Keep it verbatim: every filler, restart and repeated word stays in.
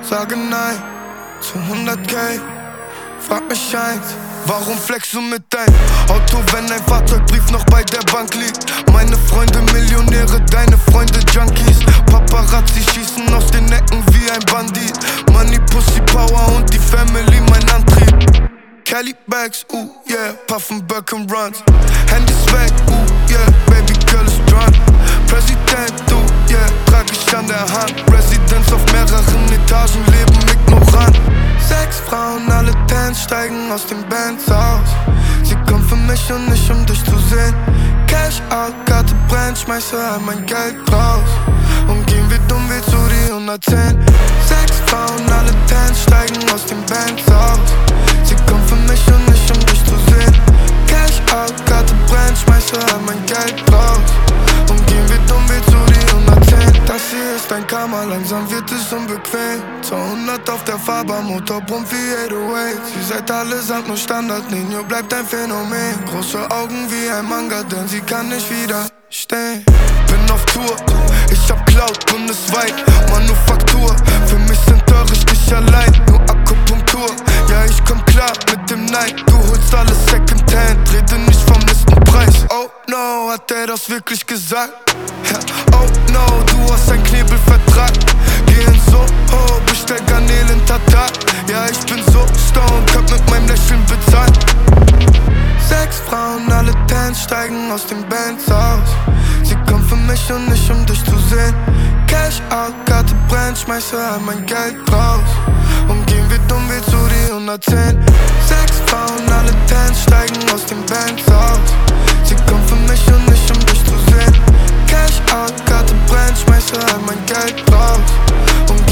sage nein zu hundert K. Frag mich eins, warum flexst du mit deinem Auto, wenn ein Fahrzeugbrief noch bei der Bank liegt? Meine Freunde Millionäre, deine Freunde Junkies. Paparazzi schießen aus den Ecken wie ein Bandit. Money, Pussy, Power und die Family mein Antrieb. Kelly Bags, uh yeah, puffen Birkin Runs. Handys weg, uh yeah, baby girl ist drunk. Präsident, uh yeah, trag ich an der Hand. Residence auf mehreren Etagen, leben ignorant. Sechs Frauen, alle Tanz, steigen aus dem Benz aus. Sie kommen für mich und nicht um dich zu sehen. Cash out, Karte brennt, schmeiße all mein Geld raus. Und gehen wir dumm wie zu die hundertzehn. Sechs Frauen, alle Tanz, steigen aus dem Benz aus. Sie kommen für mich und nicht um dich zu sehen. Cash out, Karte brennt, schmeiße all mein Geld raus. Und gehen wir dumm wie zu die hundertzehn. Das hier ist ein Karma, langsam wird es unbequem. zweihundert auf der Fahrbahn, Motor brummt wie acht null acht. Sie seid allesamt nur Standard, Nino bleibt ein Phänomen. Große Augen wie ein Manga, denn sie kann nicht widerstehen. Bin auf Tour, ich hab Cloud bundesweit. Manufaktur, für mich sind Töricht nicht allein. Nur Akupunktur, ja ich komm klar mit dem Neid. Du holst alles Secondhand, rede nicht vom Listenpreis. Oh no, hat der das wirklich gesagt? Ja, oh no, du hast ein Knebelvertrag. Geh in Soho, bestell Garnelen Tatar. Ja, ich bin so stoned, könnt mit meinem Lächeln bezahlen. Sechs Frauen, alle Tanz, steigen aus dem Benz aus. Sie kommen für mich und nicht um dich zu sehen. Cash out, Karte brennt, schmeiße all mein Geld raus. Und gehen wir dumm wie zu die hundertzehn. Sechs Frauen, alle Tanz, steigen aus dem Benz aus. Sie kommen für mich und nicht um dich zu sehen. Cash out, Karte brennt, schmeiße all mein Geld raus. Und